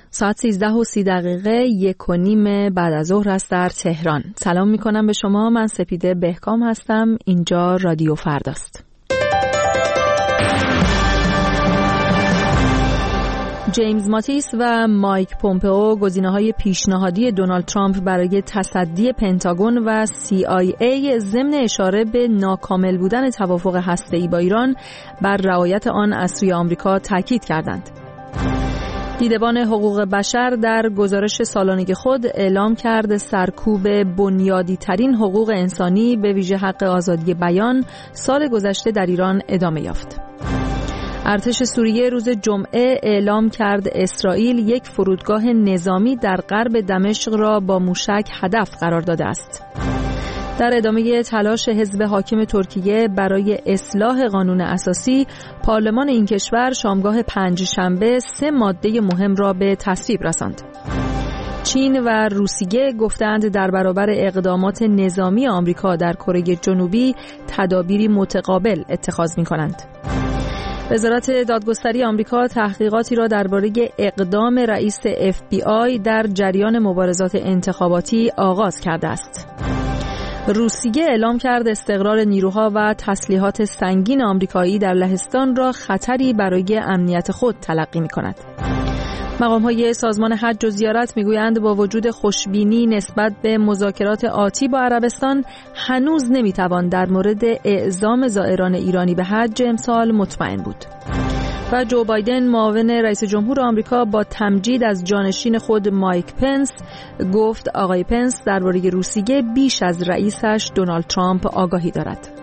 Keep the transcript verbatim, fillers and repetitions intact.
ساعت سیزده و سی دقیقه یک و نیم بعد از ظهر است در تهران. سلام میکنم به شما. من سپیده بهکام هستم. اینجا رادیو فرداست. جیمز ماتیس و مایک پومپئو، گزینه‌های پیشنهادی دونالد ترامپ برای تصدی پنتاگون و سی آی ای ضمن اشاره به ناکامل بودن توافق هسته‌ای با ایران، بر رعایت آن از سوی آمریکا تاکید کردند. دیدبان حقوق بشر در گزارش سالانه خود اعلام کرد سرکوب بنیادی ترین حقوق انسانی به ویژه حق آزادی بیان سال گذشته در ایران ادامه یافت. ارتش سوریه روز جمعه اعلام کرد اسرائیل یک فرودگاه نظامی در غرب دمشق را با موشک هدف قرار داده است. در ادامه تلاش حزب حاکم ترکیه برای اصلاح قانون اساسی، پارلمان این کشور شامگاه پنجشنبه سه ماده مهم را به تصویب رساند. چین و روسیه گفتند در برابر اقدامات نظامی آمریکا در کره جنوبی تدابیری متقابل اتخاذ می‌کنند. وزارت دادگستری آمریکا تحقیقاتی را درباره اقدام رئیس اف بی آی در جریان مبارزات انتخاباتی آغاز کرده است. روسیه اعلام کرد استقرار نیروها و تسلیحات سنگین آمریکایی در لهستان را خطری برای امنیت خود تلقی می‌کند. مقام‌های سازمان حج و زیارت می‌گویند با وجود خوشبینی نسبت به مذاکرات آتی با عربستان، هنوز نمی‌توان در مورد اعزام زائران ایرانی به حج امسال مطمئن بود. و جو بایدن، معاون رئیس جمهور آمریکا، با تمجید از جانشین خود مایک پنس گفت آقای پنس درباره روسیه بیش از رئیسش دونالد ترامپ آگاهی دارد.